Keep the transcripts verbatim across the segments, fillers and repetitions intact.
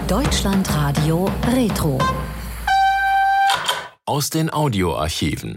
Deutschlandradio Retro. Aus den Audioarchiven.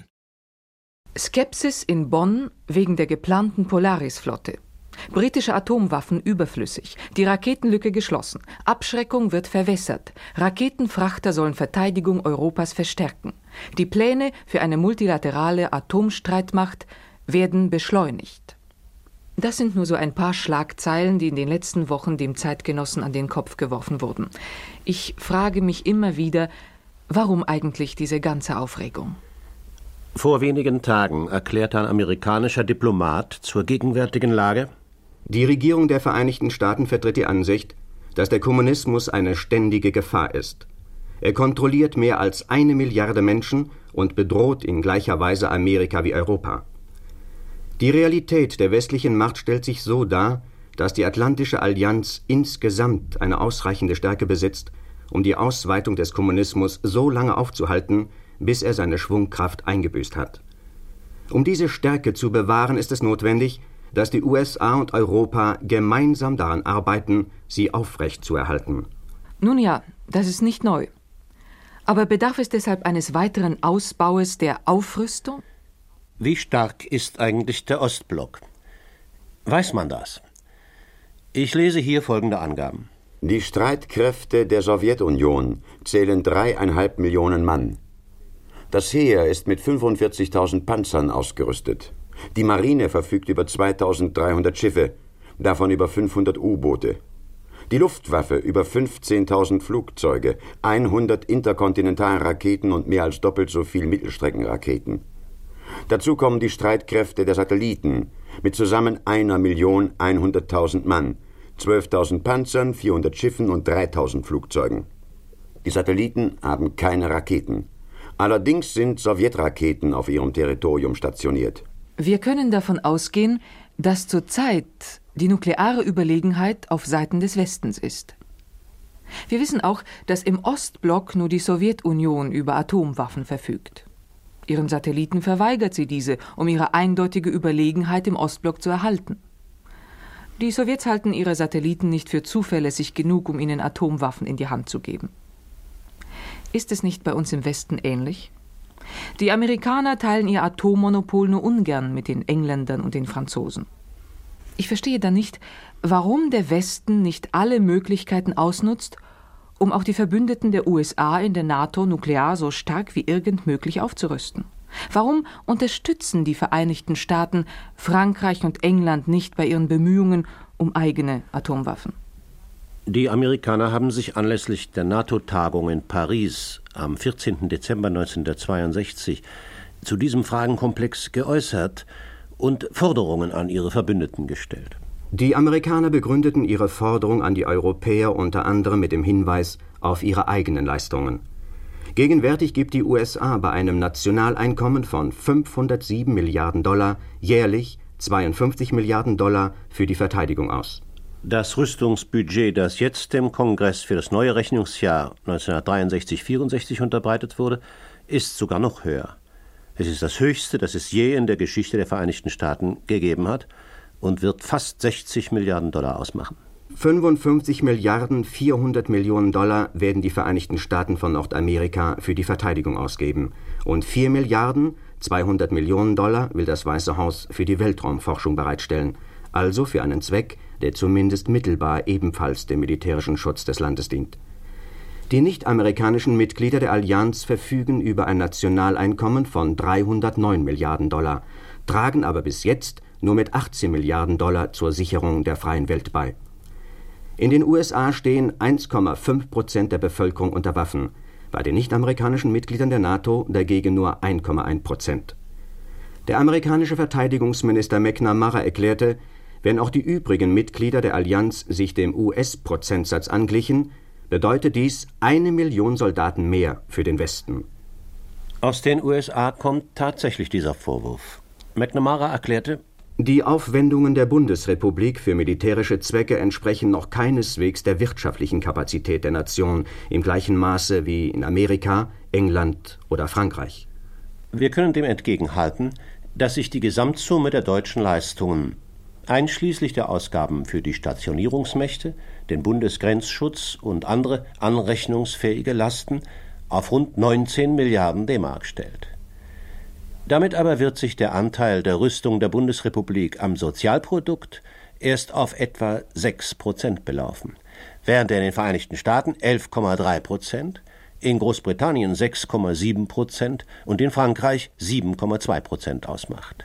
Skepsis in Bonn wegen der geplanten Polaris-Flotte. Britische Atomwaffen überflüssig, die Raketenlücke geschlossen, Abschreckung wird verwässert, Raketenfrachter sollen Verteidigung Europas verstärken. Die Pläne für eine multilaterale Atomstreitmacht werden beschleunigt. Das sind nur so ein paar Schlagzeilen, die in den letzten Wochen dem Zeitgenossen an den Kopf geworfen wurden. Ich frage mich immer wieder, warum eigentlich diese ganze Aufregung? Vor wenigen Tagen erklärte ein amerikanischer Diplomat zur gegenwärtigen Lage: Die Regierung der Vereinigten Staaten vertritt die Ansicht, dass der Kommunismus eine ständige Gefahr ist. Er kontrolliert mehr als eine Milliarde Menschen und bedroht in gleicher Weise Amerika wie Europa. Die Realität der westlichen Macht stellt sich so dar, dass die Atlantische Allianz insgesamt eine ausreichende Stärke besitzt, um die Ausweitung des Kommunismus so lange aufzuhalten, bis er seine Schwungkraft eingebüßt hat. Um diese Stärke zu bewahren, ist es notwendig, dass die U S A und Europa gemeinsam daran arbeiten, sie aufrechtzuerhalten. Nun ja, das ist nicht neu. Aber bedarf es deshalb eines weiteren Ausbaues der Aufrüstung? Wie stark ist eigentlich der Ostblock? Weiß man das? Ich lese hier folgende Angaben. Die Streitkräfte der Sowjetunion zählen dreieinhalb Millionen Mann. Das Heer ist mit fünfundvierzigtausend Panzern ausgerüstet. Die Marine verfügt über zweitausenddreihundert Schiffe, davon über fünfhundert U-Boote. Die Luftwaffe über fünfzehntausend Flugzeuge, hundert Interkontinentalraketen und mehr als doppelt so viel Mittelstreckenraketen. Dazu kommen die Streitkräfte der Satelliten mit zusammen einer Million hunderttausend Mann, zwölftausend Panzern, vierhundert Schiffen und dreitausend Flugzeugen. Die Satelliten haben keine Raketen. Allerdings sind Sowjetraketen auf ihrem Territorium stationiert. Wir können davon ausgehen, dass zurzeit die nukleare Überlegenheit auf Seiten des Westens ist. Wir wissen auch, dass im Ostblock nur die Sowjetunion über Atomwaffen verfügt. Ihren Satelliten verweigert sie diese, um ihre eindeutige Überlegenheit im Ostblock zu erhalten. Die Sowjets halten ihre Satelliten nicht für zuverlässig genug, um ihnen Atomwaffen in die Hand zu geben. Ist es nicht bei uns im Westen ähnlich? Die Amerikaner teilen ihr Atommonopol nur ungern mit den Engländern und den Franzosen. Ich verstehe dann nicht, warum der Westen nicht alle Möglichkeiten ausnutzt, um auch die Verbündeten der U S A in der NATO nuklear so stark wie irgend möglich aufzurüsten. Warum unterstützen die Vereinigten Staaten Frankreich und England nicht bei ihren Bemühungen um eigene Atomwaffen? Die Amerikaner haben sich anlässlich der NATO-Tagung in Paris am vierzehnten Dezember neunzehnhundertzweiundsechzig zu diesem Fragenkomplex geäußert und Forderungen an ihre Verbündeten gestellt. Die Amerikaner begründeten ihre Forderung an die Europäer unter anderem mit dem Hinweis auf ihre eigenen Leistungen. Gegenwärtig gibt die U S A bei einem Nationaleinkommen von fünfhundertsieben Milliarden Dollar jährlich zweiundfünfzig Milliarden Dollar für die Verteidigung aus. Das Rüstungsbudget, das jetzt dem Kongress für das neue Rechnungsjahr neunzehnhundertdreiundsechzig vierundsechzig unterbreitet wurde, ist sogar noch höher. Es ist das höchste, das es je in der Geschichte der Vereinigten Staaten gegeben hat und wird fast sechzig Milliarden Dollar ausmachen. fünfundfünfzig Milliarden vierhundert Millionen Dollar werden die Vereinigten Staaten von Nordamerika für die Verteidigung ausgeben. Und vier Milliarden zweihundert Millionen Dollar will das Weiße Haus für die Weltraumforschung bereitstellen. Also für einen Zweck, der zumindest mittelbar ebenfalls dem militärischen Schutz des Landes dient. Die nicht-amerikanischen Mitglieder der Allianz verfügen über ein Nationaleinkommen von dreihundertneun Milliarden Dollar, tragen aber bis jetzt nur mit achtzehn Milliarden Dollar zur Sicherung der freien Welt bei. In den U S A stehen eins Komma fünf Prozent der Bevölkerung unter Waffen, bei den nicht-amerikanischen Mitgliedern der NATO dagegen nur eins Komma eins Prozent. Der amerikanische Verteidigungsminister McNamara erklärte, wenn auch die übrigen Mitglieder der Allianz sich dem U S-Prozentsatz anglichen, bedeutet dies eine Million Soldaten mehr für den Westen. Aus den U S A kommt tatsächlich dieser Vorwurf. McNamara erklärte: Die Aufwendungen der Bundesrepublik für militärische Zwecke entsprechen noch keineswegs der wirtschaftlichen Kapazität der Nation im gleichen Maße wie in Amerika, England oder Frankreich. Wir können dem entgegenhalten, dass sich die Gesamtsumme der deutschen Leistungen einschließlich der Ausgaben für die Stationierungsmächte, den Bundesgrenzschutz und andere anrechnungsfähige Lasten, auf rund neunzehn Milliarden D-Mark stellt. Damit aber wird sich der Anteil der Rüstung der Bundesrepublik am Sozialprodukt erst auf etwa sechs Prozent belaufen, während er in den Vereinigten Staaten elf Komma drei Prozent, in Großbritannien sechs Komma sieben Prozent und in Frankreich sieben Komma zwei Prozent ausmacht.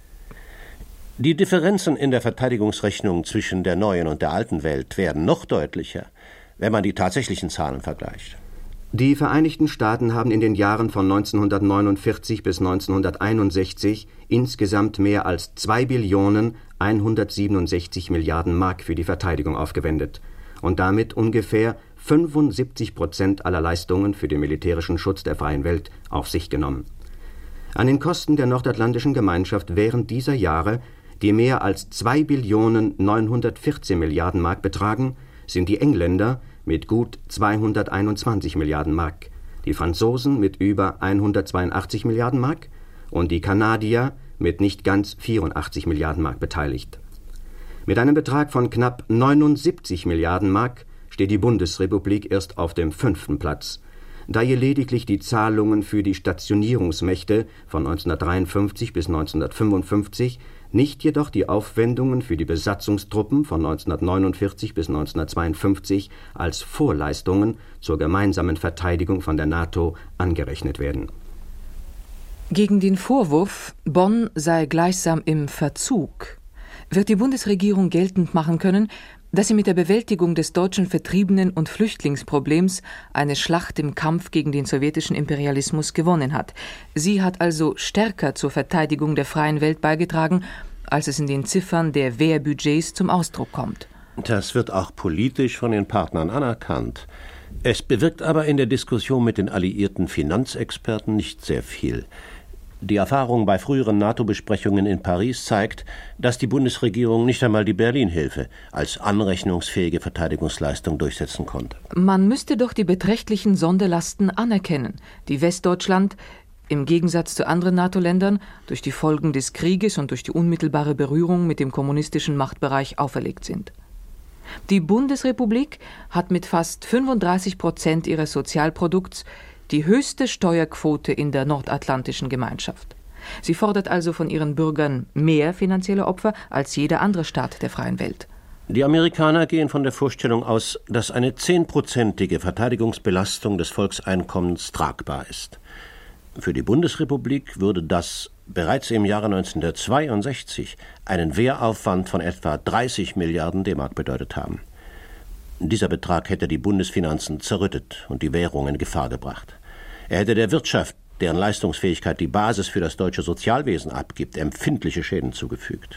Die Differenzen in der Verteidigungsrechnung zwischen der neuen und der alten Welt werden noch deutlicher, wenn man die tatsächlichen Zahlen vergleicht. Die Vereinigten Staaten haben in den Jahren von neunzehnhundertneunundvierzig bis neunzehnhunderteinundsechzig insgesamt mehr als zwei Billionen hundertsiebenundsechzig Milliarden Mark für die Verteidigung aufgewendet und damit ungefähr fünfundsiebzig Prozent aller Leistungen für den militärischen Schutz der freien Welt auf sich genommen. An den Kosten der Nordatlantischen Gemeinschaft während dieser Jahre, die mehr als zwei Billionen neunhundertvierzehn Milliarden Mark betragen, sind die Engländer mit gut zweihunderteinundzwanzig Milliarden Mark, die Franzosen mit über hundertzweiundachtzig Milliarden Mark und die Kanadier mit nicht ganz vierundachtzig Milliarden Mark beteiligt. Mit einem Betrag von knapp neunundsiebzig Milliarden Mark steht die Bundesrepublik erst auf dem fünften Platz, da ihr lediglich die Zahlungen für die Stationierungsmächte von neunzehnhundertdreiundfünfzig bis neunzehnhundertfünfundfünfzig, nicht jedoch die Aufwendungen für die Besatzungstruppen von neunzehnhundertneunundvierzig bis neunzehnhundertzweiundfünfzig als Vorleistungen zur gemeinsamen Verteidigung von der NATO angerechnet werden. Gegen den Vorwurf, Bonn sei gleichsam im Verzug, wird die Bundesregierung geltend machen können, dass sie mit der Bewältigung des deutschen Vertriebenen- und Flüchtlingsproblems eine Schlacht im Kampf gegen den sowjetischen Imperialismus gewonnen hat. Sie hat also stärker zur Verteidigung der freien Welt beigetragen, als es in den Ziffern der Wehrbudgets zum Ausdruck kommt. Das wird auch politisch von den Partnern anerkannt. Es bewirkt aber in der Diskussion mit den alliierten Finanzexperten nicht sehr viel. Die Erfahrung bei früheren NATO-Besprechungen in Paris zeigt, dass die Bundesregierung nicht einmal die Berlin-Hilfe als anrechnungsfähige Verteidigungsleistung durchsetzen konnte. Man müsste doch die beträchtlichen Sonderlasten anerkennen, die Westdeutschland im Gegensatz zu anderen NATO-Ländern durch die Folgen des Krieges und durch die unmittelbare Berührung mit dem kommunistischen Machtbereich auferlegt sind. Die Bundesrepublik hat mit fast fünfunddreißig Prozent ihres Sozialprodukts die höchste Steuerquote in der Nordatlantischen Gemeinschaft. Sie fordert also von ihren Bürgern mehr finanzielle Opfer als jeder andere Staat der freien Welt. Die Amerikaner gehen von der Vorstellung aus, dass eine zehnprozentige Verteidigungsbelastung des Volkseinkommens tragbar ist. Für die Bundesrepublik würde das bereits im Jahre neunzehnhundertzweiundsechzig einen Wehraufwand von etwa dreißig Milliarden D-Mark bedeutet haben. Dieser Betrag hätte die Bundesfinanzen zerrüttet und die Währung in Gefahr gebracht. Er hätte der Wirtschaft, deren Leistungsfähigkeit die Basis für das deutsche Sozialwesen abgibt, empfindliche Schäden zugefügt.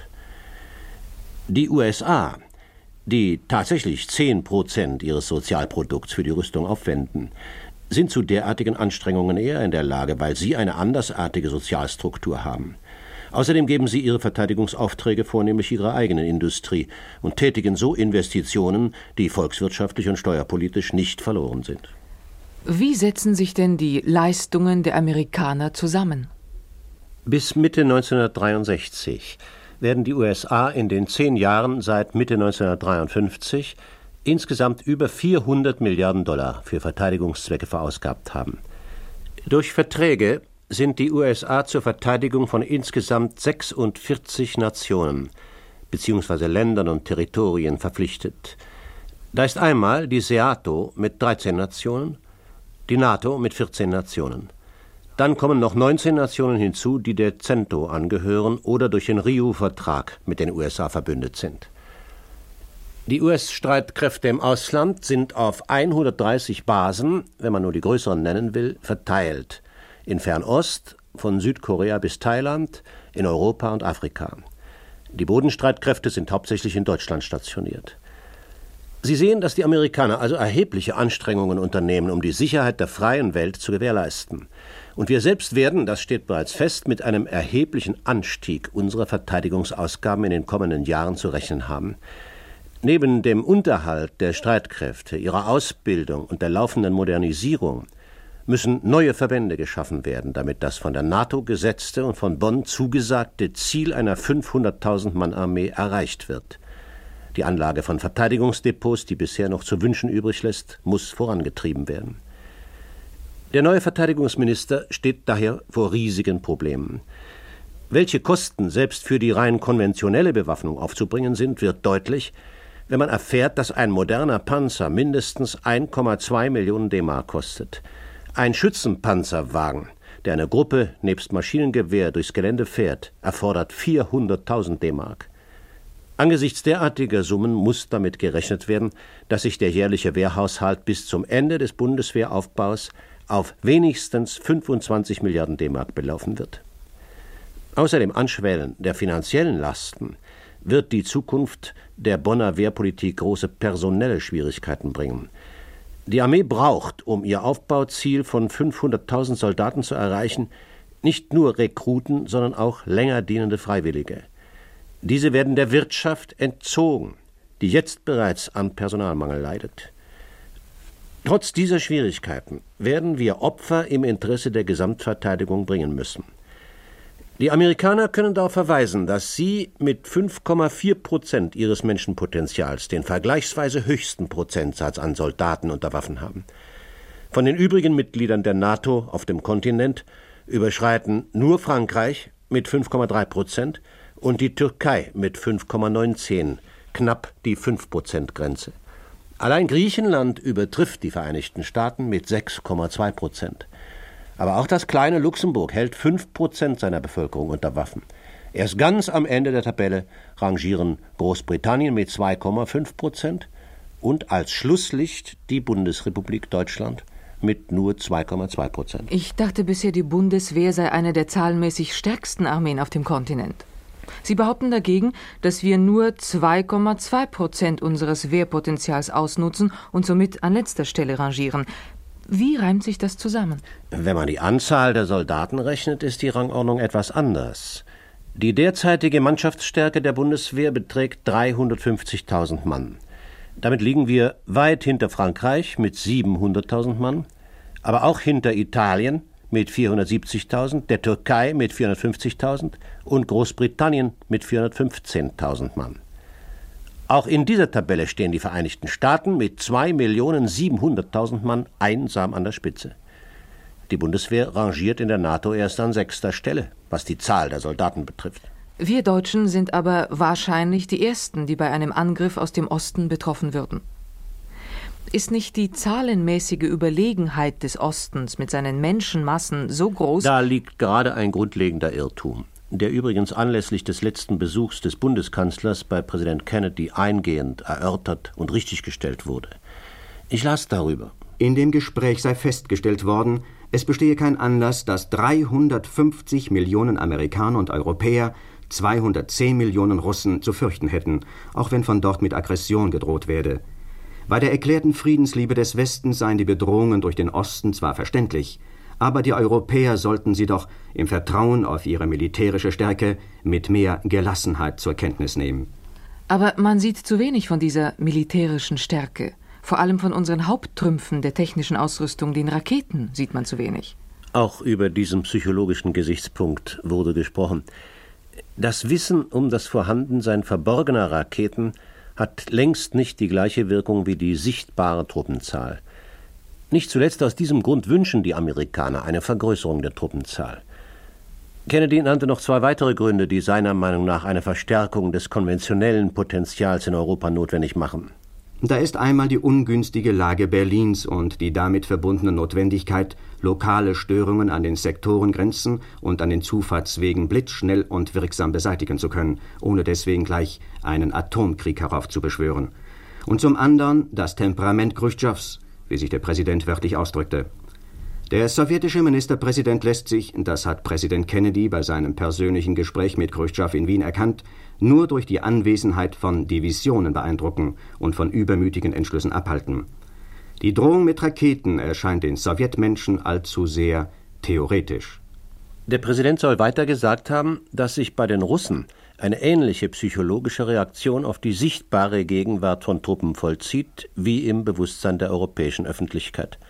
Die U S A, die tatsächlich zehn Prozent ihres Sozialprodukts für die Rüstung aufwenden, sind zu derartigen Anstrengungen eher in der Lage, weil sie eine andersartige Sozialstruktur haben. Außerdem geben sie ihre Verteidigungsaufträge vornehmlich ihrer eigenen Industrie und tätigen so Investitionen, die volkswirtschaftlich und steuerpolitisch nicht verloren sind. Wie setzen sich denn die Leistungen der Amerikaner zusammen? Bis Mitte neunzehnhundertdreiundsechzig werden die U S A in den zehn Jahren seit Mitte neunzehnhundertdreiundfünfzig insgesamt über vierhundert Milliarden Dollar für Verteidigungszwecke verausgabt haben. Durch Verträge sind die U S A zur Verteidigung von insgesamt sechsundvierzig Nationen bzw. Ländern und Territorien verpflichtet. Da ist einmal die SEATO mit dreizehn Nationen, die NATO mit vierzehn Nationen. Dann kommen noch neunzehn Nationen hinzu, die der CENTO angehören oder durch den Rio-Vertrag mit den U S A verbündet sind. Die U S-Streitkräfte im Ausland sind auf hundertdreißig Basen, wenn man nur die größeren nennen will, verteilt. In Fernost, von Südkorea bis Thailand, in Europa und Afrika. Die Bodenstreitkräfte sind hauptsächlich in Deutschland stationiert. Sie sehen, dass die Amerikaner also erhebliche Anstrengungen unternehmen, um die Sicherheit der freien Welt zu gewährleisten. Und wir selbst werden, das steht bereits fest, mit einem erheblichen Anstieg unserer Verteidigungsausgaben in den kommenden Jahren zu rechnen haben. Neben dem Unterhalt der Streitkräfte, ihrer Ausbildung und der laufenden Modernisierung müssen neue Verbände geschaffen werden, damit das von der NATO gesetzte und von Bonn zugesagte Ziel einer fünfhunderttausend Mann Armee erreicht wird. Die Anlage von Verteidigungsdepots, die bisher noch zu wünschen übrig lässt, muss vorangetrieben werden. Der neue Verteidigungsminister steht daher vor riesigen Problemen. Welche Kosten selbst für die rein konventionelle Bewaffnung aufzubringen sind, wird deutlich, wenn man erfährt, dass ein moderner Panzer mindestens eins Komma zwei Millionen D-Mark kostet. Ein Schützenpanzerwagen, der eine Gruppe nebst Maschinengewehr durchs Gelände fährt, erfordert vierhunderttausend D-Mark. Angesichts derartiger Summen muss damit gerechnet werden, dass sich der jährliche Wehrhaushalt bis zum Ende des Bundeswehraufbaus auf wenigstens fünfundzwanzig Milliarden D-Mark belaufen wird. Außer dem Anschwellen der finanziellen Lasten wird die Zukunft der Bonner Wehrpolitik große personelle Schwierigkeiten bringen. Die Armee braucht, um ihr Aufbauziel von fünfhunderttausend Soldaten zu erreichen, nicht nur Rekruten, sondern auch länger dienende Freiwillige. Diese werden der Wirtschaft entzogen, die jetzt bereits am Personalmangel leidet. Trotz dieser Schwierigkeiten werden wir Opfer im Interesse der Gesamtverteidigung bringen müssen. Die Amerikaner können darauf verweisen, dass sie mit fünf Komma vier Prozent ihres Menschenpotenzials den vergleichsweise höchsten Prozentsatz an Soldaten unter Waffen haben. Von den übrigen Mitgliedern der NATO auf dem Kontinent überschreiten nur Frankreich mit fünf Komma drei Prozent und die Türkei mit fünf Komma neunzehn knapp die fünf Prozent Grenze. Allein Griechenland übertrifft die Vereinigten Staaten mit sechs Komma zwei Prozent. Aber auch das kleine Luxemburg hält fünf Prozent seiner Bevölkerung unter Waffen. Erst ganz am Ende der Tabelle rangieren Großbritannien mit zwei Komma fünf Prozent und als Schlusslicht die Bundesrepublik Deutschland mit nur zwei Komma zwei Prozent. Ich dachte bisher, die Bundeswehr sei eine der zahlenmäßig stärksten Armeen auf dem Kontinent. Sie behaupten dagegen, dass wir nur zwei Komma zwei Prozent unseres Wehrpotenzials ausnutzen und somit an letzter Stelle rangieren. Wie reimt sich das zusammen? Wenn man die Anzahl der Soldaten rechnet, ist die Rangordnung etwas anders. Die derzeitige Mannschaftsstärke der Bundeswehr beträgt dreihundertfünfzigtausend Mann. Damit liegen wir weit hinter Frankreich mit siebenhunderttausend Mann, aber auch hinter Italien mit vierhundertsiebzigtausend, der Türkei mit vierhundertfünfzigtausend und Großbritannien mit vierhundertfünfzehntausend Mann. Auch in dieser Tabelle stehen die Vereinigten Staaten mit zwei Millionen siebenhunderttausend Mann einsam an der Spitze. Die Bundeswehr rangiert in der NATO erst an sechster Stelle, was die Zahl der Soldaten betrifft. Wir Deutschen sind aber wahrscheinlich die Ersten, die bei einem Angriff aus dem Osten betroffen würden. Ist nicht die zahlenmäßige Überlegenheit des Ostens mit seinen Menschenmassen so groß? Da liegt gerade ein grundlegender Irrtum, der übrigens anlässlich des letzten Besuchs des Bundeskanzlers bei Präsident Kennedy eingehend erörtert und richtiggestellt wurde. Ich las darüber. In dem Gespräch sei festgestellt worden, es bestehe kein Anlass, dass dreihundertfünfzig Millionen Amerikaner und Europäer zweihundertzehn Millionen Russen zu fürchten hätten, auch wenn von dort mit Aggression gedroht werde. Bei der erklärten Friedensliebe des Westens seien die Bedrohungen durch den Osten zwar verständlich, aber die Europäer sollten sie doch im Vertrauen auf ihre militärische Stärke mit mehr Gelassenheit zur Kenntnis nehmen. Aber man sieht zu wenig von dieser militärischen Stärke. Vor allem von unseren Haupttrümpfen der technischen Ausrüstung, den Raketen, sieht man zu wenig. Auch über diesen psychologischen Gesichtspunkt wurde gesprochen. Das Wissen um das Vorhandensein verborgener Raketen hat längst nicht die gleiche Wirkung wie die sichtbare Truppenzahl. Nicht zuletzt aus diesem Grund wünschen die Amerikaner eine Vergrößerung der Truppenzahl. Kennedy nannte noch zwei weitere Gründe, die seiner Meinung nach eine Verstärkung des konventionellen Potenzials in Europa notwendig machen. Da ist einmal die ungünstige Lage Berlins und die damit verbundene Notwendigkeit, lokale Störungen an den Sektorengrenzen und an den Zufahrtswegen blitzschnell und wirksam beseitigen zu können, ohne deswegen gleich einen Atomkrieg heraufzubeschwören. Und zum anderen das Temperament Chruschtschows, wie sich der Präsident wörtlich ausdrückte. Der sowjetische Ministerpräsident lässt sich, das hat Präsident Kennedy bei seinem persönlichen Gespräch mit Chruschtschow in Wien erkannt, nur durch die Anwesenheit von Divisionen beeindrucken und von übermütigen Entschlüssen abhalten. Die Drohung mit Raketen erscheint den Sowjetmenschen allzu sehr theoretisch. Der Präsident soll weiter gesagt haben, dass sich bei den Russen eine ähnliche psychologische Reaktion auf die sichtbare Gegenwart von Truppen vollzieht, wie im Bewusstsein der europäischen Öffentlichkeit.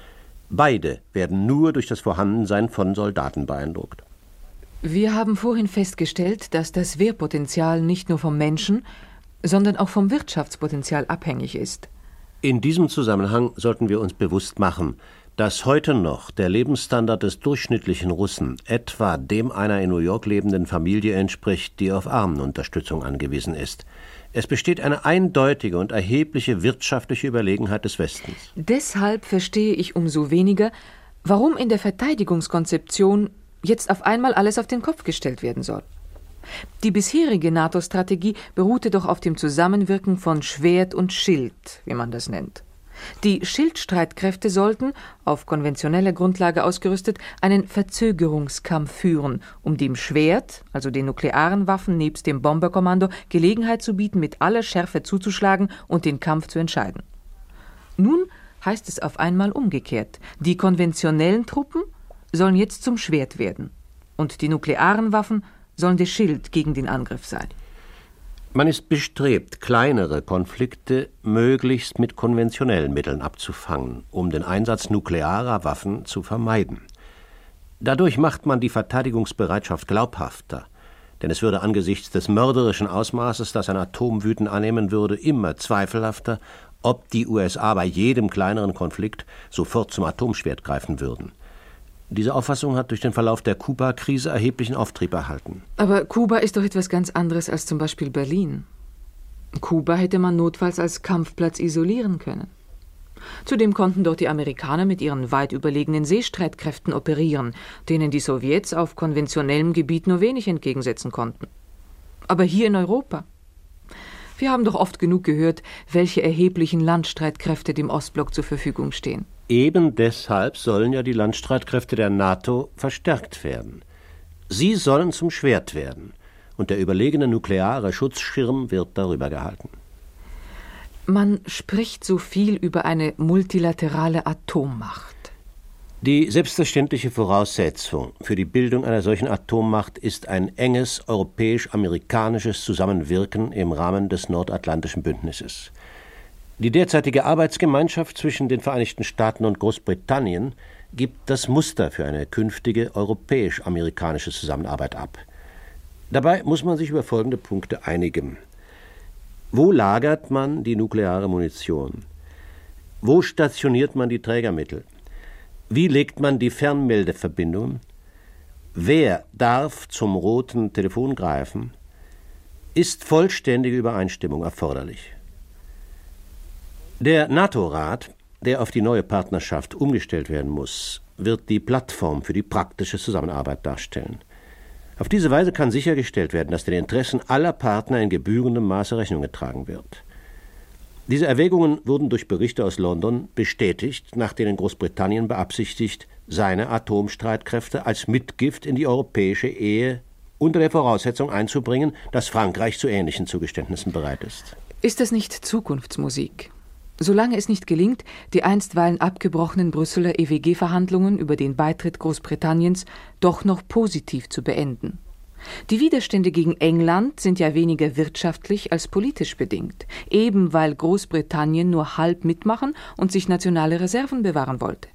Beide werden nur durch das Vorhandensein von Soldaten beeindruckt. Wir haben vorhin festgestellt, dass das Wehrpotenzial nicht nur vom Menschen, sondern auch vom Wirtschaftspotenzial abhängig ist. In diesem Zusammenhang sollten wir uns bewusst machen, dass heute noch der Lebensstandard des durchschnittlichen Russen etwa dem einer in New York lebenden Familie entspricht, die auf Armenunterstützung angewiesen ist. Es besteht eine eindeutige und erhebliche wirtschaftliche Überlegenheit des Westens. Deshalb verstehe ich umso weniger, warum in der Verteidigungskonzeption jetzt auf einmal alles auf den Kopf gestellt werden soll. Die bisherige NATO-Strategie beruhte doch auf dem Zusammenwirken von Schwert und Schild, wie man das nennt. Die Schildstreitkräfte sollten, auf konventioneller Grundlage ausgerüstet, einen Verzögerungskampf führen, um dem Schwert, also den nuklearen Waffen nebst dem Bomberkommando, Gelegenheit zu bieten, mit aller Schärfe zuzuschlagen und den Kampf zu entscheiden. Nun heißt es auf einmal umgekehrt. Die konventionellen Truppen sollen jetzt zum Schwert werden und die nuklearen Waffen sollen der Schild gegen den Angriff sein. Man ist bestrebt, kleinere Konflikte möglichst mit konventionellen Mitteln abzufangen, um den Einsatz nuklearer Waffen zu vermeiden. Dadurch macht man die Verteidigungsbereitschaft glaubhafter, denn es würde angesichts des mörderischen Ausmaßes, das ein Atomwüten annehmen würde, immer zweifelhafter, ob die U S A bei jedem kleineren Konflikt sofort zum Atomschwert greifen würden. Diese Auffassung hat durch den Verlauf der Kuba-Krise erheblichen Auftrieb erhalten. Aber Kuba ist doch etwas ganz anderes als zum Beispiel Berlin. Kuba hätte man notfalls als Kampfplatz isolieren können. Zudem konnten dort die Amerikaner mit ihren weit überlegenen Seestreitkräften operieren, denen die Sowjets auf konventionellem Gebiet nur wenig entgegensetzen konnten. Aber hier in Europa? Wir haben doch oft genug gehört, welche erheblichen Landstreitkräfte dem Ostblock zur Verfügung stehen. Eben deshalb sollen ja die Landstreitkräfte der NATO verstärkt werden. Sie sollen zum Schwert werden, und der überlegene nukleare Schutzschirm wird darüber gehalten. Man spricht so viel über eine multilaterale Atommacht. Die selbstverständliche Voraussetzung für die Bildung einer solchen Atommacht ist ein enges europäisch-amerikanisches Zusammenwirken im Rahmen des Nordatlantischen Bündnisses. Die derzeitige Arbeitsgemeinschaft zwischen den Vereinigten Staaten und Großbritannien gibt das Muster für eine künftige europäisch-amerikanische Zusammenarbeit ab. Dabei muss man sich über folgende Punkte einigen. Wo lagert man die nukleare Munition? Wo stationiert man die Trägermittel? Wie legt man die Fernmeldeverbindungen? Wer darf zum roten Telefon greifen? Ist vollständige Übereinstimmung erforderlich? Der NATO-Rat, der auf die neue Partnerschaft umgestellt werden muss, wird die Plattform für die praktische Zusammenarbeit darstellen. Auf diese Weise kann sichergestellt werden, dass den Interessen aller Partner in gebührendem Maße Rechnung getragen wird. Diese Erwägungen wurden durch Berichte aus London bestätigt, nach denen Großbritannien beabsichtigt, seine Atomstreitkräfte als Mitgift in die europäische Ehe unter der Voraussetzung einzubringen, dass Frankreich zu ähnlichen Zugeständnissen bereit ist. Ist das nicht Zukunftsmusik? Solange es nicht gelingt, die einstweilen abgebrochenen Brüsseler E W G-Verhandlungen über den Beitritt Großbritanniens doch noch positiv zu beenden. Die Widerstände gegen England sind ja weniger wirtschaftlich als politisch bedingt, eben weil Großbritannien nur halb mitmachen und sich nationale Reserven bewahren wollte.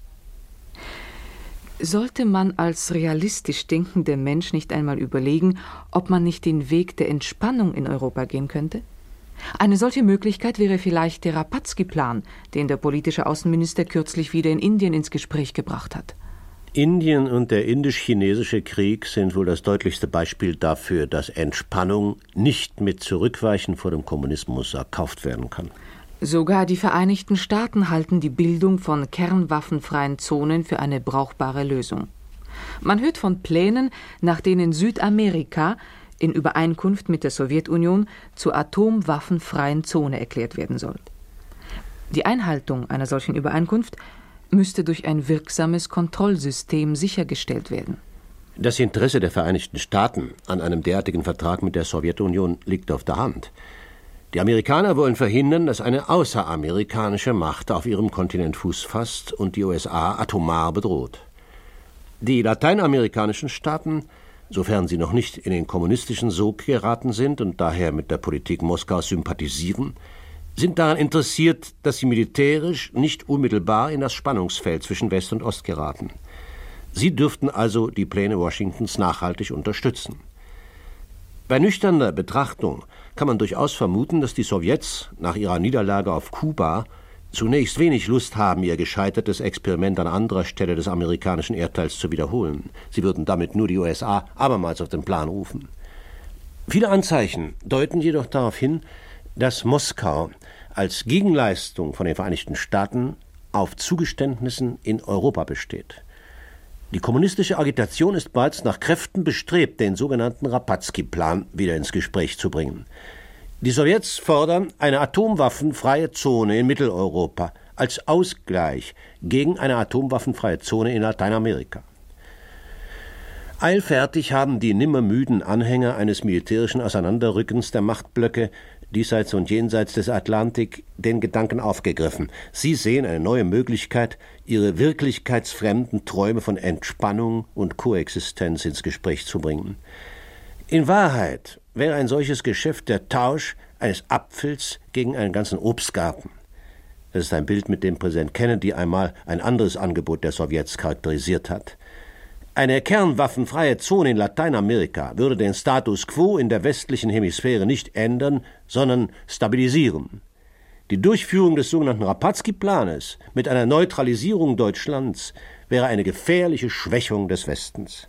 Sollte man als realistisch denkender Mensch nicht einmal überlegen, ob man nicht den Weg der Entspannung in Europa gehen könnte? Eine solche Möglichkeit wäre vielleicht der Rapatzky-Plan, den der politische Außenminister kürzlich wieder in Indien ins Gespräch gebracht hat. Indien und der indisch-chinesische Krieg sind wohl das deutlichste Beispiel dafür, dass Entspannung nicht mit Zurückweichen vor dem Kommunismus erkauft werden kann. Sogar die Vereinigten Staaten halten die Bildung von kernwaffenfreien Zonen für eine brauchbare Lösung. Man hört von Plänen, nach denen Südamerika in Übereinkunft mit der Sowjetunion zur atomwaffenfreien Zone erklärt werden soll. Die Einhaltung einer solchen Übereinkunft müsste durch ein wirksames Kontrollsystem sichergestellt werden. Das Interesse der Vereinigten Staaten an einem derartigen Vertrag mit der Sowjetunion liegt auf der Hand. Die Amerikaner wollen verhindern, dass eine außeramerikanische Macht auf ihrem Kontinent Fuß fasst und die U S A atomar bedroht. Die lateinamerikanischen Staaten, sofern sie noch nicht in den kommunistischen Sog geraten sind und daher mit der Politik Moskaus sympathisieren, sind daran interessiert, dass sie militärisch nicht unmittelbar in das Spannungsfeld zwischen West und Ost geraten. Sie dürften also die Pläne Washingtons nachhaltig unterstützen. Bei nüchterner Betrachtung kann man durchaus vermuten, dass die Sowjets nach ihrer Niederlage auf Kuba zunächst wenig Lust haben, ihr gescheitertes Experiment an anderer Stelle des amerikanischen Erdteils zu wiederholen. Sie würden damit nur die U S A abermals auf den Plan rufen. Viele Anzeichen deuten jedoch darauf hin, dass Moskau als Gegenleistung von den Vereinigten Staaten auf Zugeständnissen in Europa besteht. Die kommunistische Agitation ist bereits nach Kräften bestrebt, den sogenannten Rapatzky-Plan wieder ins Gespräch zu bringen. Die Sowjets fordern eine atomwaffenfreie Zone in Mitteleuropa als Ausgleich gegen eine atomwaffenfreie Zone in Lateinamerika. Eilfertig haben die nimmermüden Anhänger eines militärischen Auseinanderrückens der Machtblöcke diesseits und jenseits des Atlantik den Gedanken aufgegriffen. Sie sehen eine neue Möglichkeit, ihre wirklichkeitsfremden Träume von Entspannung und Koexistenz ins Gespräch zu bringen. In Wahrheit wäre ein solches Geschäft der Tausch eines Apfels gegen einen ganzen Obstgarten. Das ist ein Bild, mit dem Präsident Kennedy einmal ein anderes Angebot der Sowjets charakterisiert hat. Eine kernwaffenfreie Zone in Lateinamerika würde den Status quo in der westlichen Hemisphäre nicht ändern, sondern stabilisieren. Die Durchführung des sogenannten Rapatzky-Planes mit einer Neutralisierung Deutschlands wäre eine gefährliche Schwächung des Westens.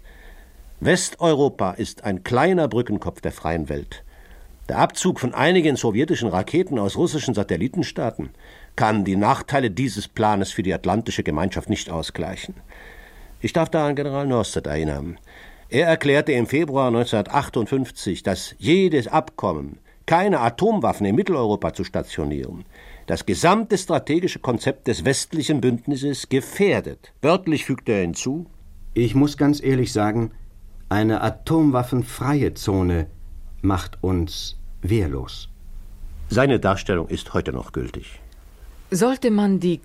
Westeuropa ist ein kleiner Brückenkopf der freien Welt. Der Abzug von einigen sowjetischen Raketen aus russischen Satellitenstaaten kann die Nachteile dieses Planes für die atlantische Gemeinschaft nicht ausgleichen. Ich darf da an General Norstedt erinnern. Er erklärte im Februar neunzehnhundertachtundfünfzig, dass jedes Abkommen, keine Atomwaffen in Mitteleuropa zu stationieren, das gesamte strategische Konzept des westlichen Bündnisses gefährdet. Wörtlich fügte er hinzu: Ich muss ganz ehrlich sagen, eine atomwaffenfreie Zone macht uns wehrlos. Seine Darstellung ist heute noch gültig. Sollte man die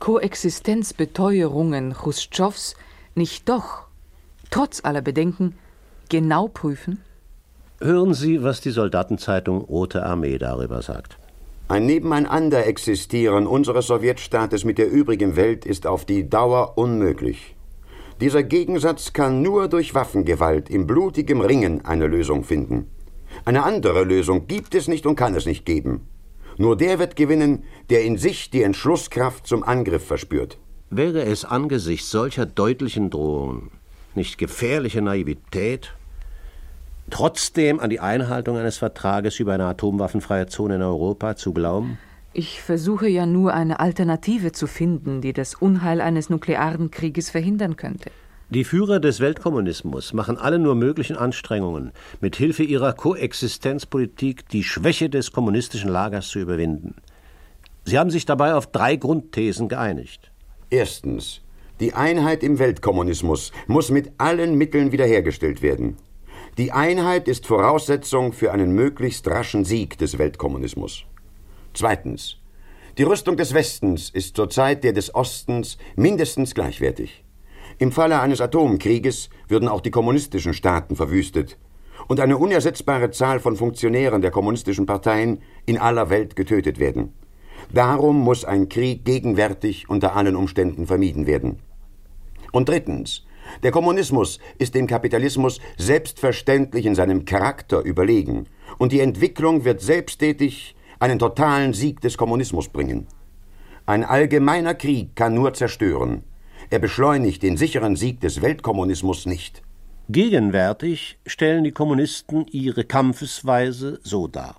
Koexistenzbeteuerungen Chruschtschows nicht doch, trotz aller Bedenken, genau prüfen? Hören Sie, was die Soldatenzeitung Rote Armee darüber sagt. Ein Nebeneinanderexistieren unseres Sowjetstaates mit der übrigen Welt ist auf die Dauer unmöglich. Dieser Gegensatz kann nur durch Waffengewalt in blutigem Ringen eine Lösung finden. Eine andere Lösung gibt es nicht und kann es nicht geben. Nur der wird gewinnen, der in sich die Entschlusskraft zum Angriff verspürt. Wäre es angesichts solcher deutlichen Drohungen nicht gefährliche Naivität, trotzdem an die Einhaltung eines Vertrages über eine atomwaffenfreie Zone in Europa zu glauben? Ich versuche ja nur, eine Alternative zu finden, die das Unheil eines nuklearen Krieges verhindern könnte. Die Führer des Weltkommunismus machen alle nur möglichen Anstrengungen, mit Hilfe ihrer Koexistenzpolitik die Schwäche des kommunistischen Lagers zu überwinden. Sie haben sich dabei auf drei Grundthesen geeinigt. Erstens. Die Einheit im Weltkommunismus muss mit allen Mitteln wiederhergestellt werden. Die Einheit ist Voraussetzung für einen möglichst raschen Sieg des Weltkommunismus. Zweitens. Die Rüstung des Westens ist zur Zeit der des Ostens mindestens gleichwertig. Im Falle eines Atomkrieges würden auch die kommunistischen Staaten verwüstet und eine unersetzbare Zahl von Funktionären der kommunistischen Parteien in aller Welt getötet werden. Darum muss ein Krieg gegenwärtig unter allen Umständen vermieden werden. Und drittens. Der Kommunismus ist dem Kapitalismus selbstverständlich in seinem Charakter überlegen und die Entwicklung wird selbsttätig einen totalen Sieg des Kommunismus bringen. Ein allgemeiner Krieg kann nur zerstören. Er beschleunigt den sicheren Sieg des Weltkommunismus nicht. Gegenwärtig stellen die Kommunisten ihre Kampfesweise so dar.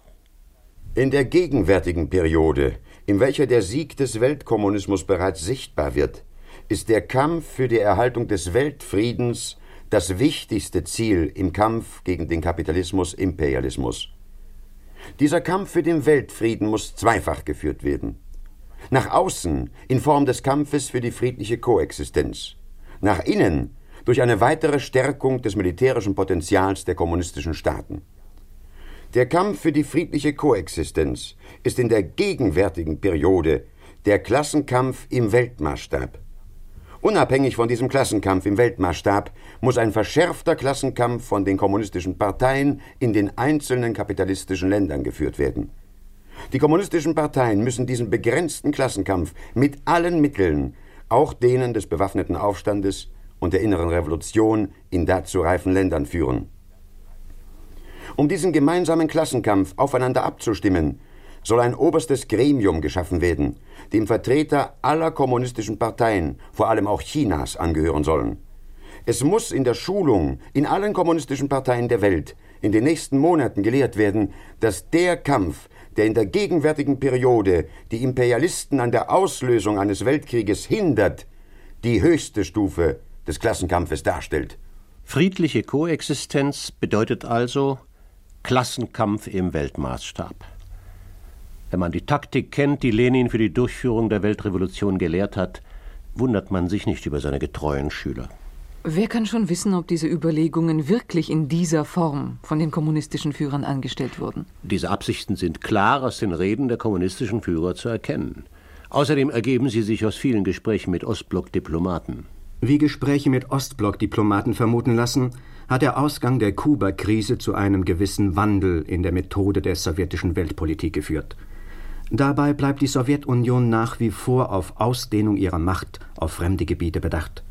In der gegenwärtigen Periode, in welcher der Sieg des Weltkommunismus bereits sichtbar wird, ist der Kampf für die Erhaltung des Weltfriedens das wichtigste Ziel im Kampf gegen den Kapitalismus-Imperialismus. Dieser Kampf für den Weltfrieden muss zweifach geführt werden. Nach außen in Form des Kampfes für die friedliche Koexistenz, nach innen durch eine weitere Stärkung des militärischen Potenzials der kommunistischen Staaten. Der Kampf für die friedliche Koexistenz ist in der gegenwärtigen Periode der Klassenkampf im Weltmaßstab. Unabhängig von diesem Klassenkampf im Weltmaßstab muss ein verschärfter Klassenkampf von den kommunistischen Parteien in den einzelnen kapitalistischen Ländern geführt werden. Die kommunistischen Parteien müssen diesen begrenzten Klassenkampf mit allen Mitteln, auch denen des bewaffneten Aufstandes und der inneren Revolution, in dazu reifen Ländern führen. Um diesen gemeinsamen Klassenkampf aufeinander abzustimmen, soll ein oberstes Gremium geschaffen werden, dem Vertreter aller kommunistischen Parteien, vor allem auch Chinas, angehören sollen. Es muss in der Schulung in allen kommunistischen Parteien der Welt in den nächsten Monaten gelehrt werden, dass der Kampf, der in der gegenwärtigen Periode die Imperialisten an der Auslösung eines Weltkrieges hindert, die höchste Stufe des Klassenkampfes darstellt. Friedliche Koexistenz bedeutet also Klassenkampf im Weltmaßstab. Wenn man die Taktik kennt, die Lenin für die Durchführung der Weltrevolution gelehrt hat, wundert man sich nicht über seine getreuen Schüler. Wer kann schon wissen, ob diese Überlegungen wirklich in dieser Form von den kommunistischen Führern angestellt wurden? Diese Absichten sind klar aus den Reden der kommunistischen Führer zu erkennen. Außerdem ergeben sie sich aus vielen Gesprächen mit Ostblock-Diplomaten. Wie Gespräche mit Ostblock-Diplomaten vermuten lassen, hat der Ausgang der Kuba-Krise zu einem gewissen Wandel in der Methode der sowjetischen Weltpolitik geführt. Dabei bleibt die Sowjetunion nach wie vor auf Ausdehnung ihrer Macht auf fremde Gebiete bedacht.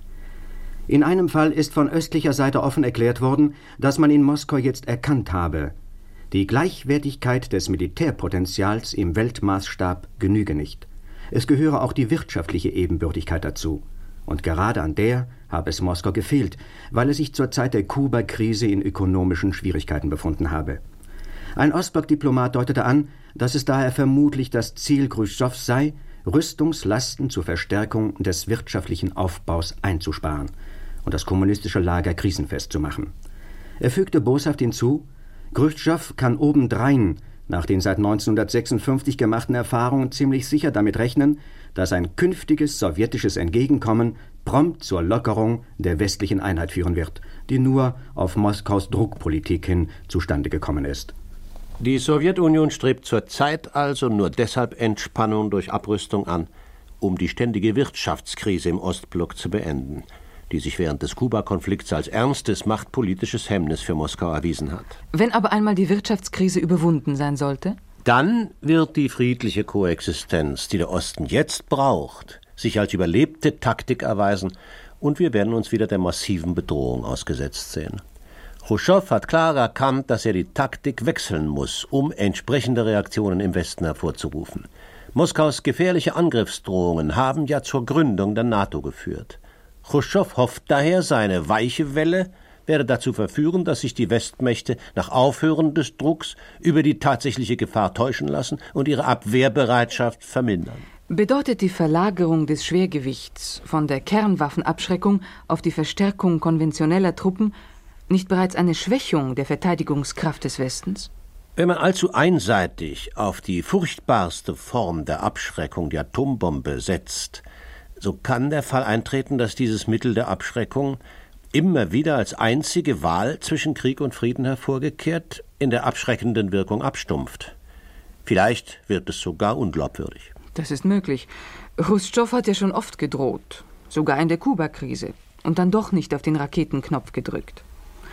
In einem Fall ist von östlicher Seite offen erklärt worden, dass man in Moskau jetzt erkannt habe, die Gleichwertigkeit des Militärpotenzials im Weltmaßstab genüge nicht. Es gehöre auch die wirtschaftliche Ebenbürtigkeit dazu. Und gerade an der habe es Moskau gefehlt, weil es sich zur Zeit der Kuba-Krise in ökonomischen Schwierigkeiten befunden habe. Ein Ostblock-Diplomat deutete an, dass es daher vermutlich das Ziel Chruschtschows sei, Rüstungslasten zur Verstärkung des wirtschaftlichen Aufbaus einzusparen und das kommunistische Lager krisenfest zu machen. Er fügte boshaft hinzu, Chruschtschow kann obendrein nach den seit neunzehnhundertsechsundfünfzig gemachten Erfahrungen ziemlich sicher damit rechnen, dass ein künftiges sowjetisches Entgegenkommen prompt zur Lockerung der westlichen Einheit führen wird, die nur auf Moskaus Druckpolitik hin zustande gekommen ist. Die Sowjetunion strebt zurzeit also nur deshalb Entspannung durch Abrüstung an, um die ständige Wirtschaftskrise im Ostblock zu beenden, die sich während des Kuba-Konflikts als ernstes machtpolitisches Hemmnis für Moskau erwiesen hat. Wenn aber einmal die Wirtschaftskrise überwunden sein sollte? Dann wird die friedliche Koexistenz, die der Osten jetzt braucht, sich als überlebte Taktik erweisen und wir werden uns wieder der massiven Bedrohung ausgesetzt sehen. Chruschtschow hat klar erkannt, dass er die Taktik wechseln muss, um entsprechende Reaktionen im Westen hervorzurufen. Moskaus gefährliche Angriffsdrohungen haben ja zur Gründung der NATO geführt. Chruschtschow hofft daher, seine weiche Welle werde dazu verführen, dass sich die Westmächte nach Aufhören des Drucks über die tatsächliche Gefahr täuschen lassen und ihre Abwehrbereitschaft vermindern. Bedeutet die Verlagerung des Schwergewichts von der Kernwaffenabschreckung auf die Verstärkung konventioneller Truppen nicht bereits eine Schwächung der Verteidigungskraft des Westens? Wenn man allzu einseitig auf die furchtbarste Form der Abschreckung, die Atombombe, setzt, so kann der Fall eintreten, dass dieses Mittel der Abschreckung immer wieder als einzige Wahl zwischen Krieg und Frieden hervorgekehrt in der abschreckenden Wirkung abstumpft. Vielleicht wird es sogar unglaubwürdig. Das ist möglich. Chruschtschow hat ja schon oft gedroht, sogar in der Kuba-Krise, und dann doch nicht auf den Raketenknopf gedrückt.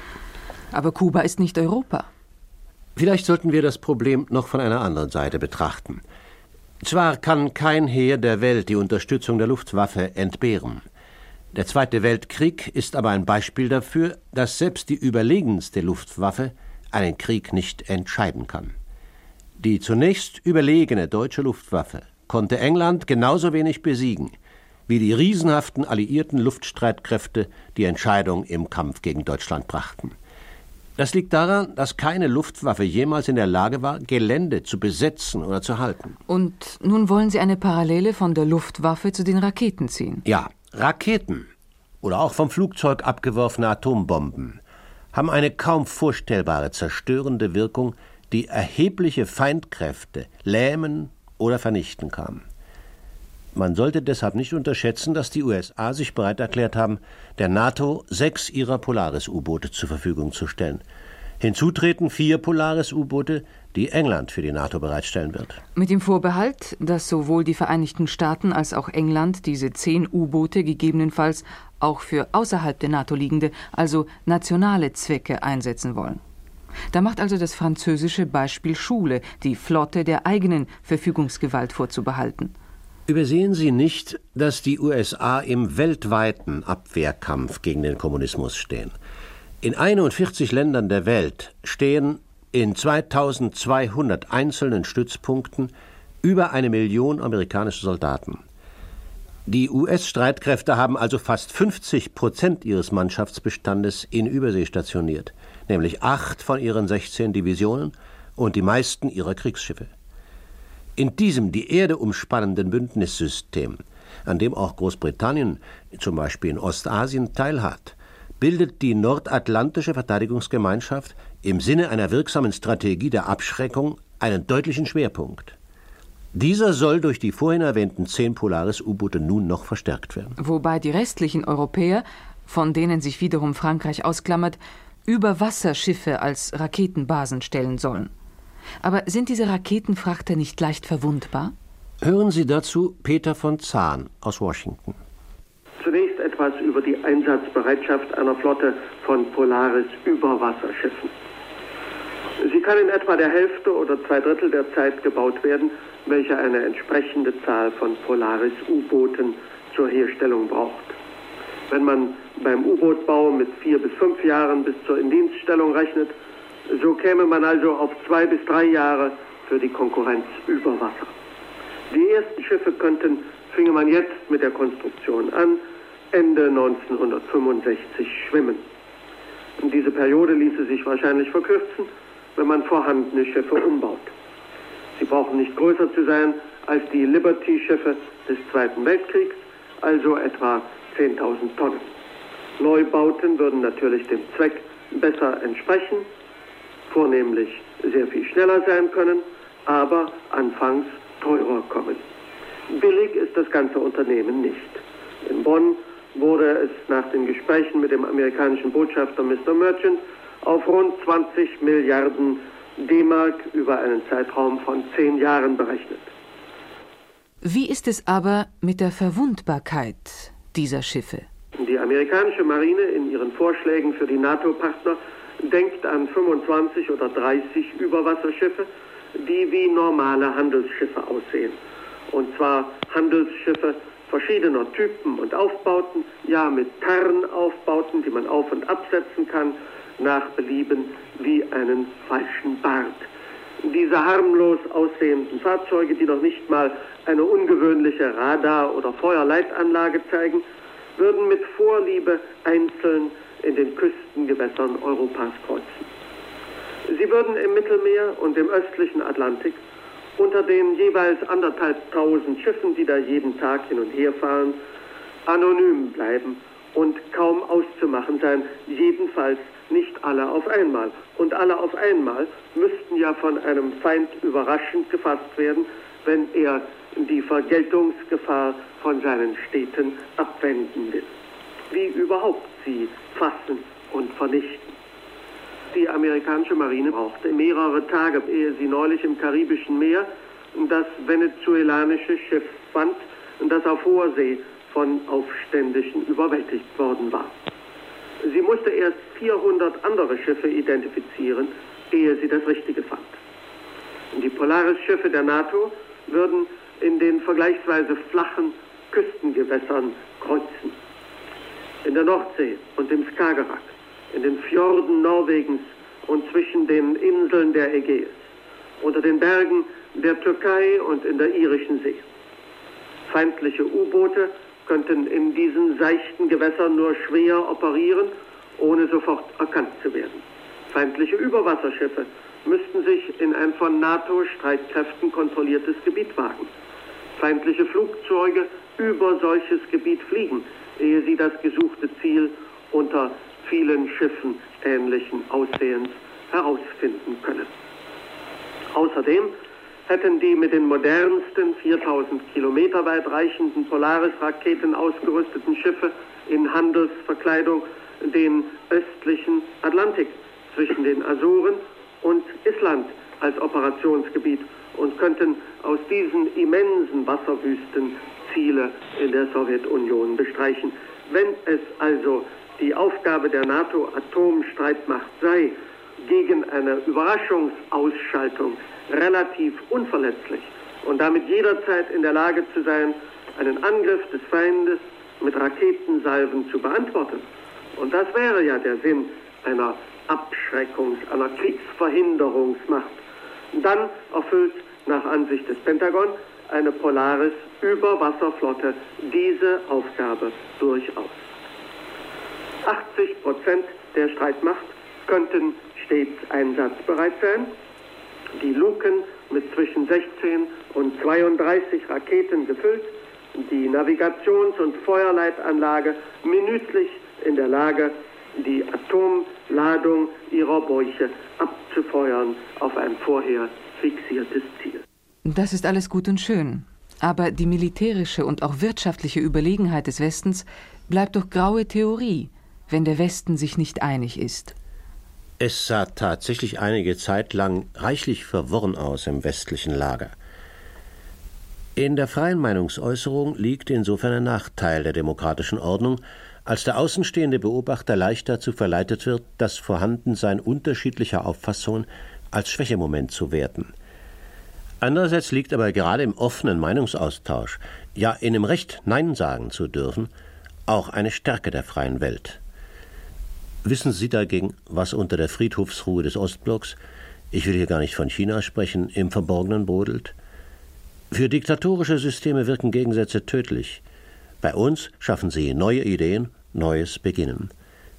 Aber Kuba ist nicht Europa. Vielleicht sollten wir das Problem noch von einer anderen Seite betrachten. Zwar kann kein Heer der Welt die Unterstützung der Luftwaffe entbehren. Der Zweite Weltkrieg ist aber ein Beispiel dafür, dass selbst die überlegenste Luftwaffe einen Krieg nicht entscheiden kann. Die zunächst überlegene deutsche Luftwaffe konnte England genauso wenig besiegen, wie die riesenhaften alliierten Luftstreitkräfte die Entscheidung im Kampf gegen Deutschland brachten. Das liegt daran, dass keine Luftwaffe jemals in der Lage war, Gelände zu besetzen oder zu halten. Und nun wollen Sie eine Parallele von der Luftwaffe zu den Raketen ziehen? Ja, Raketen oder auch vom Flugzeug abgeworfene Atombomben haben eine kaum vorstellbare zerstörende Wirkung, die erhebliche Feindkräfte lähmen oder vernichten kann. Man sollte deshalb nicht unterschätzen, dass die U S A sich bereit erklärt haben, der NATO sechs ihrer Polaris-U-Boote zur Verfügung zu stellen. Hinzu treten vier Polaris-U-Boote, die England für die NATO bereitstellen wird. Mit dem Vorbehalt, dass sowohl die Vereinigten Staaten als auch England diese zehn U-Boote gegebenenfalls auch für außerhalb der NATO liegende, also nationale Zwecke einsetzen wollen. Da macht also das französische Beispiel Schule, die Flotte der eigenen Verfügungsgewalt vorzubehalten. Übersehen Sie nicht, dass die U S A im weltweiten Abwehrkampf gegen den Kommunismus stehen. In einundvierzig Ländern der Welt stehen in zweitausendzweihundert einzelnen Stützpunkten über eine Million amerikanische Soldaten. Die U S-Streitkräfte haben also fast fünfzig Prozent ihres Mannschaftsbestandes in Übersee stationiert, nämlich acht von ihren sechzehn Divisionen und die meisten ihrer Kriegsschiffe. In diesem die Erde umspannenden Bündnissystem, an dem auch Großbritannien zum Beispiel in Ostasien teilhat, bildet die Nordatlantische Verteidigungsgemeinschaft im Sinne einer wirksamen Strategie der Abschreckung einen deutlichen Schwerpunkt. Dieser soll durch die vorhin erwähnten zehn Polaris-U-Boote nun noch verstärkt werden. Wobei die restlichen Europäer, von denen sich wiederum Frankreich ausklammert, Überwasserschiffe als Raketenbasen stellen sollen. Aber sind diese Raketenfrachter nicht leicht verwundbar? Hören Sie dazu Peter von Zahn aus Washington. Zunächst etwas über die Einsatzbereitschaft einer Flotte von Polaris-Überwasserschiffen. Sie kann in etwa der Hälfte oder zwei Drittel der Zeit gebaut werden, welche eine entsprechende Zahl von Polaris-U-Booten zur Herstellung braucht. Wenn man beim U-Boot-Bau mit vier bis fünf Jahren bis zur Indienststellung rechnet, so käme man also auf zwei bis drei Jahre für die Konkurrenz über Wasser. Die ersten Schiffe könnten, finge man jetzt mit der Konstruktion an, Ende neunzehnhundertfünfundsechzig schwimmen. Und diese Periode ließe sich wahrscheinlich verkürzen, wenn man vorhandene Schiffe umbaut. Sie brauchen nicht größer zu sein als die Liberty-Schiffe des Zweiten Weltkriegs, also etwa zehntausend Tonnen. Neubauten würden natürlich dem Zweck besser entsprechen, vornehmlich sehr viel schneller sein können, aber anfangs teurer kommen. Billig ist das ganze Unternehmen nicht. In Bonn wurde es nach den Gesprächen mit dem amerikanischen Botschafter Mister Merchant auf rund zwanzig Milliarden D-Mark über einen Zeitraum von zehn Jahren berechnet. Wie ist es aber mit der Verwundbarkeit dieser Schiffe? Die amerikanische Marine in ihren Vorschlägen für die NATO-Partner denkt an fünfundzwanzig oder dreißig Überwasserschiffe, die wie normale Handelsschiffe aussehen. Und zwar Handelsschiffe verschiedener Typen und Aufbauten, ja mit Tarnaufbauten, die man auf- und absetzen kann, nach Belieben wie einen falschen Bart. Diese harmlos aussehenden Fahrzeuge, die noch nicht mal eine ungewöhnliche Radar- oder Feuerleitanlage zeigen, würden mit Vorliebe einzeln in den Küstengewässern Europas kreuzen. Sie würden im Mittelmeer und im östlichen Atlantik unter den jeweils anderthalbtausend Schiffen, die da jeden Tag hin und her fahren, anonym bleiben und kaum auszumachen sein, jedenfalls nicht alle auf einmal. Und alle auf einmal müssten ja von einem Feind überraschend gefasst werden, wenn er die Vergeltungsgefahr von seinen Städten abwenden will. Wie überhaupt sie fassen und vernichten. Die amerikanische Marine brauchte mehrere Tage, ehe sie neulich im Karibischen Meer das venezuelanische Schiff fand, das auf hoher See von Aufständischen überwältigt worden war. Sie musste erst vierhundert andere Schiffe identifizieren, ehe sie das Richtige fand. Die Polaris-Schiffe der NATO würden in den vergleichsweise flachen Küstengewässern kreuzen. In der Nordsee und im Skagerrak, in den Fjorden Norwegens und zwischen den Inseln der Ägäis, unter den Bergen der Türkei und in der Irischen See. Feindliche U-Boote könnten in diesen seichten Gewässern nur schwer operieren, ohne sofort erkannt zu werden. Feindliche Überwasserschiffe müssten sich in ein von NATO-Streitkräften kontrolliertes Gebiet wagen. Feindliche Flugzeuge über solches Gebiet fliegen, ehe sie das gesuchte Ziel unter vielen Schiffen ähnlichen Aussehens herausfinden können. Außerdem hätten die mit den modernsten viertausend Kilometer weit reichenden Polaris-Raketen ausgerüsteten Schiffe in Handelsverkleidung den östlichen Atlantik zwischen den Azoren und Island als Operationsgebiet und könnten aus diesen immensen Wasserwüsten Ziele in der Sowjetunion bestreichen. Wenn es also die Aufgabe der NATO-Atomstreitmacht sei, gegen eine Überraschungsausschaltung relativ unverletzlich und damit jederzeit in der Lage zu sein, einen Angriff des Feindes mit Raketensalven zu beantworten. Und das wäre ja der Sinn einer Abschreckungs-, einer Kriegsverhinderungsmacht. Dann erfüllt nach Ansicht des Pentagon eine Polaris-Überwasserflotte diese Aufgabe durchaus. achtzig Prozent der Streitmacht könnten stets einsatzbereit sein. Die Luken mit zwischen sechzehn und zweiunddreißig Raketen gefüllt, die Navigations- und Feuerleitanlage minütlich in der Lage, die Atomladung ihrer Bäuche abzufeuern auf ein vorher fixiertes Ziel. Das ist alles gut und schön. Aber die militärische und auch wirtschaftliche Überlegenheit des Westens bleibt doch graue Theorie, wenn der Westen sich nicht einig ist. Es sah tatsächlich einige Zeit lang reichlich verworren aus im westlichen Lager. In der freien Meinungsäußerung liegt insofern ein Nachteil der demokratischen Ordnung, als der außenstehende Beobachter leicht dazu verleitet wird, das Vorhandensein unterschiedlicher Auffassungen als Schwächemoment zu werten. Andererseits liegt aber gerade im offenen Meinungsaustausch, ja in dem Recht, Nein sagen zu dürfen, auch eine Stärke der freien Welt. Wissen Sie dagegen, was unter der Friedhofsruhe des Ostblocks, ich will hier gar nicht von China sprechen, im Verborgenen brodelt? Für diktatorische Systeme wirken Gegensätze tödlich. Bei uns schaffen sie neue Ideen, neues Beginnen.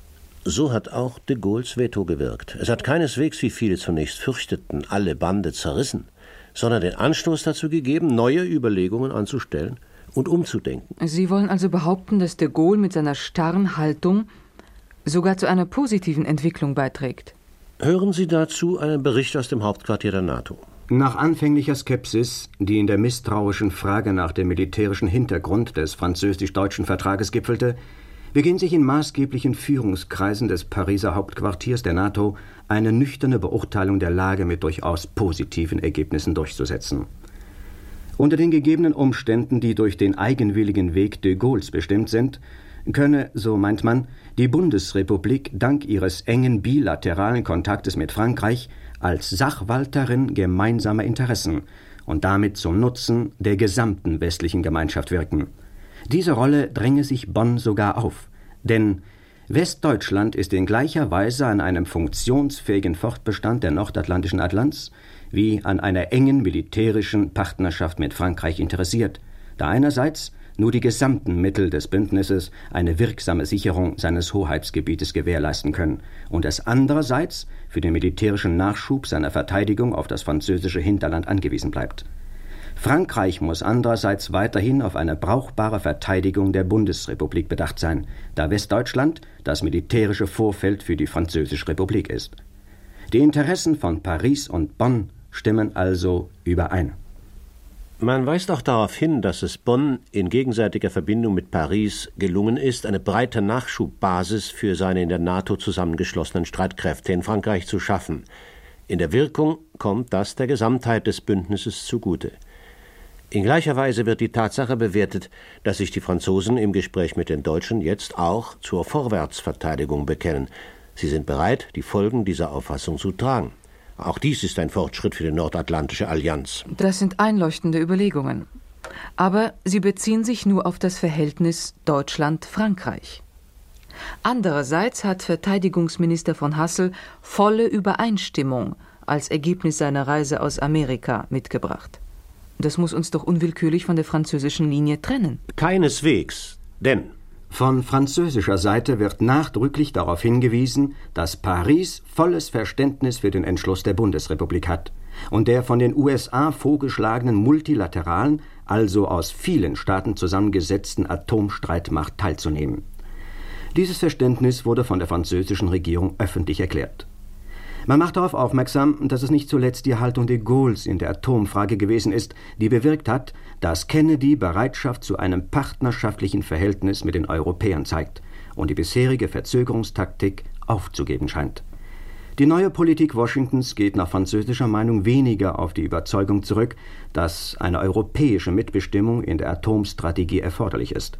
So hat auch de Gaulles Veto gewirkt. Es hat keineswegs, wie viele zunächst fürchteten, alle Bande zerrissen, sondern den Anstoß dazu gegeben, neue Überlegungen anzustellen und umzudenken. Sie wollen also behaupten, dass de Gaulle mit seiner starren Haltung sogar zu einer positiven Entwicklung beiträgt? Hören Sie dazu einen Bericht aus dem Hauptquartier der NATO. Nach anfänglicher Skepsis, die in der misstrauischen Frage nach dem militärischen Hintergrund des französisch-deutschen Vertrages gipfelte, beginnt sich in maßgeblichen Führungskreisen des Pariser Hauptquartiers der NATO eine nüchterne Beurteilung der Lage mit durchaus positiven Ergebnissen durchzusetzen. Unter den gegebenen Umständen, die durch den eigenwilligen Weg de Gaulles bestimmt sind, könne, so meint man, die Bundesrepublik dank ihres engen bilateralen Kontaktes mit Frankreich als Sachwalterin gemeinsamer Interessen und damit zum Nutzen der gesamten westlichen Gemeinschaft wirken. Diese Rolle dränge sich Bonn sogar auf, denn Westdeutschland ist in gleicher Weise an einem funktionsfähigen Fortbestand der nordatlantischen Allianz wie an einer engen militärischen Partnerschaft mit Frankreich interessiert, da einerseits nur die gesamten Mittel des Bündnisses eine wirksame Sicherung seines Hoheitsgebietes gewährleisten können und es andererseits für den militärischen Nachschub seiner Verteidigung auf das französische Hinterland angewiesen bleibt. Frankreich muss andererseits weiterhin auf eine brauchbare Verteidigung der Bundesrepublik bedacht sein, da Westdeutschland das militärische Vorfeld für die Französische Republik ist. Die Interessen von Paris und Bonn stimmen also überein. Man weist auch darauf hin, dass es Bonn in gegenseitiger Verbindung mit Paris gelungen ist, eine breite Nachschubbasis für seine in der NATO zusammengeschlossenen Streitkräfte in Frankreich zu schaffen. In der Wirkung kommt das der Gesamtheit des Bündnisses zugute. In gleicher Weise wird die Tatsache bewertet, dass sich die Franzosen im Gespräch mit den Deutschen jetzt auch zur Vorwärtsverteidigung bekennen. Sie sind bereit, die Folgen dieser Auffassung zu tragen. Auch dies ist ein Fortschritt für die Nordatlantische Allianz. Das sind einleuchtende Überlegungen. Aber sie beziehen sich nur auf das Verhältnis Deutschland-Frankreich. Andererseits hat Verteidigungsminister von Hassel volle Übereinstimmung als Ergebnis seiner Reise aus Amerika mitgebracht. Das muss uns doch unwillkürlich von der französischen Linie trennen. Keineswegs, denn von französischer Seite wird nachdrücklich darauf hingewiesen, dass Paris volles Verständnis für den Entschluss der Bundesrepublik hat und der von den U S A vorgeschlagenen multilateralen, also aus vielen Staaten zusammengesetzten Atomstreitmacht teilzunehmen. Dieses Verständnis wurde von der französischen Regierung öffentlich erklärt. Man macht darauf aufmerksam, dass es nicht zuletzt die Haltung de Gaulles in der Atomfrage gewesen ist, die bewirkt hat, dass Kennedy Bereitschaft zu einem partnerschaftlichen Verhältnis mit den Europäern zeigt und die bisherige Verzögerungstaktik aufzugeben scheint. Die neue Politik Washingtons geht nach französischer Meinung weniger auf die Überzeugung zurück, dass eine europäische Mitbestimmung in der Atomstrategie erforderlich ist.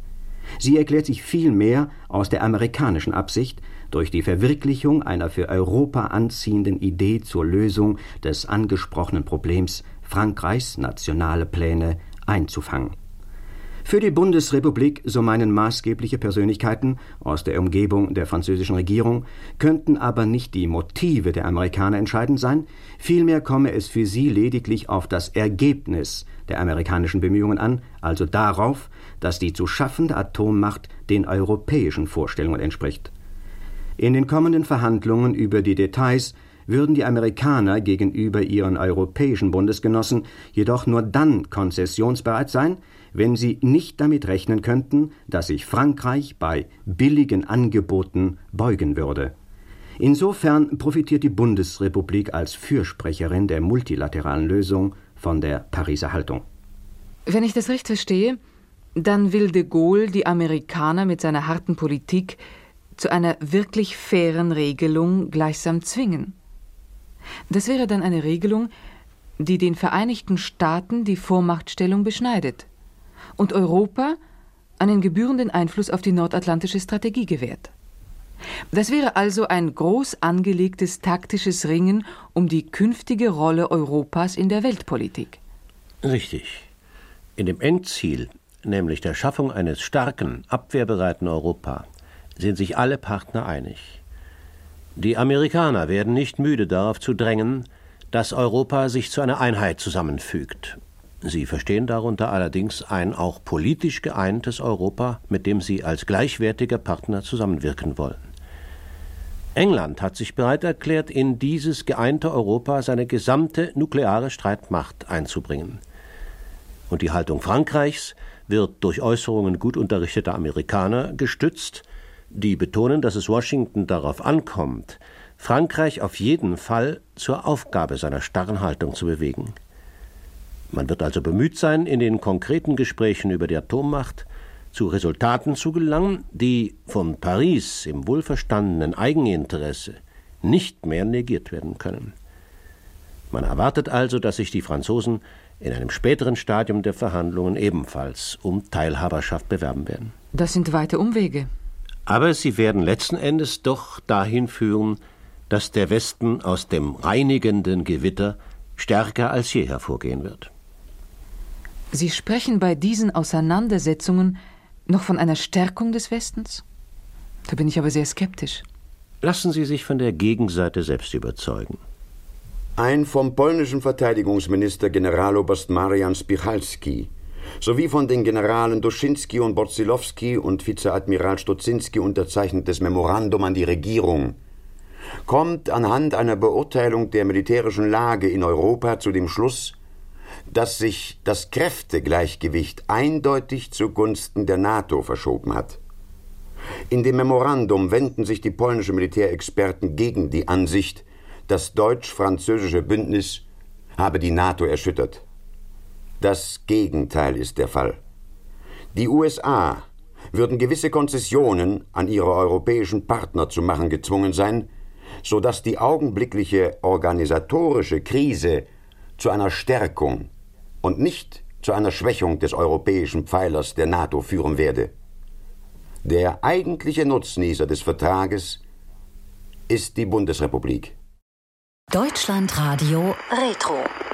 Sie erklärt sich vielmehr aus der amerikanischen Absicht, durch die Verwirklichung einer für Europa anziehenden Idee zur Lösung des angesprochenen Problems Frankreichs nationale Pläne einzufangen. Für die Bundesrepublik, so meinen maßgebliche Persönlichkeiten aus der Umgebung der französischen Regierung, könnten aber nicht die Motive der Amerikaner entscheidend sein, vielmehr komme es für sie lediglich auf das Ergebnis der amerikanischen Bemühungen an, also darauf, dass die zu schaffende Atommacht den europäischen Vorstellungen entspricht. In den kommenden Verhandlungen über die Details würden die Amerikaner gegenüber ihren europäischen Bundesgenossen jedoch nur dann konzessionsbereit sein, wenn sie nicht damit rechnen könnten, dass sich Frankreich bei billigen Angeboten beugen würde. Insofern profitiert die Bundesrepublik als Fürsprecherin der multilateralen Lösung von der Pariser Haltung. Wenn ich das recht verstehe, dann will de Gaulle die Amerikaner mit seiner harten Politik zu einer wirklich fairen Regelung gleichsam zwingen. Das wäre dann eine Regelung, die den Vereinigten Staaten die Vormachtstellung beschneidet und Europa einen gebührenden Einfluss auf die nordatlantische Strategie gewährt. Das wäre also ein groß angelegtes taktisches Ringen um die künftige Rolle Europas in der Weltpolitik. Richtig. In dem Endziel, nämlich der Schaffung eines starken, abwehrbereiten Europa, sind sich alle Partner einig. Die Amerikaner werden nicht müde darauf zu drängen, dass Europa sich zu einer Einheit zusammenfügt. Sie verstehen darunter allerdings ein auch politisch geeintes Europa, mit dem sie als gleichwertiger Partner zusammenwirken wollen. England hat sich bereit erklärt, in dieses geeinte Europa seine gesamte nukleare Streitmacht einzubringen. Und die Haltung Frankreichs wird durch Äußerungen gut unterrichteter Amerikaner gestützt, die betonen, dass es Washington darauf ankommt, Frankreich auf jeden Fall zur Aufgabe seiner starren Haltung zu bewegen. Man wird also bemüht sein, in den konkreten Gesprächen über die Atommacht zu Resultaten zu gelangen, die von Paris im wohlverstandenen Eigeninteresse nicht mehr negiert werden können. Man erwartet also, dass sich die Franzosen in einem späteren Stadium der Verhandlungen ebenfalls um Teilhaberschaft bewerben werden. Das sind weite Umwege. Aber sie werden letzten Endes doch dahin führen, dass der Westen aus dem reinigenden Gewitter stärker als je hervorgehen wird. Sie sprechen bei diesen Auseinandersetzungen noch von einer Stärkung des Westens? Da bin ich aber sehr skeptisch. Lassen Sie sich von der Gegenseite selbst überzeugen. Ein vom polnischen Verteidigungsminister Generaloberst Marian Spichalski sowie von den Generalen Doschinski und Borzylowski und Vizeadmiral Stotzinski unterzeichnetes Memorandum an die Regierung kommt anhand einer Beurteilung der militärischen Lage in Europa zu dem Schluss, dass sich das Kräftegleichgewicht eindeutig zugunsten der NATO verschoben hat. In dem Memorandum wenden sich die polnischen Militärexperten gegen die Ansicht, das deutsch-französische Bündnis habe die NATO erschüttert. Das Gegenteil ist der Fall. Die U S A würden gewisse Konzessionen an ihre europäischen Partner zu machen gezwungen sein, sodass die augenblickliche organisatorische Krise zu einer Stärkung und nicht zu einer Schwächung des europäischen Pfeilers der NATO führen werde. Der eigentliche Nutznießer des Vertrages ist die Bundesrepublik. Deutschlandradio Retro.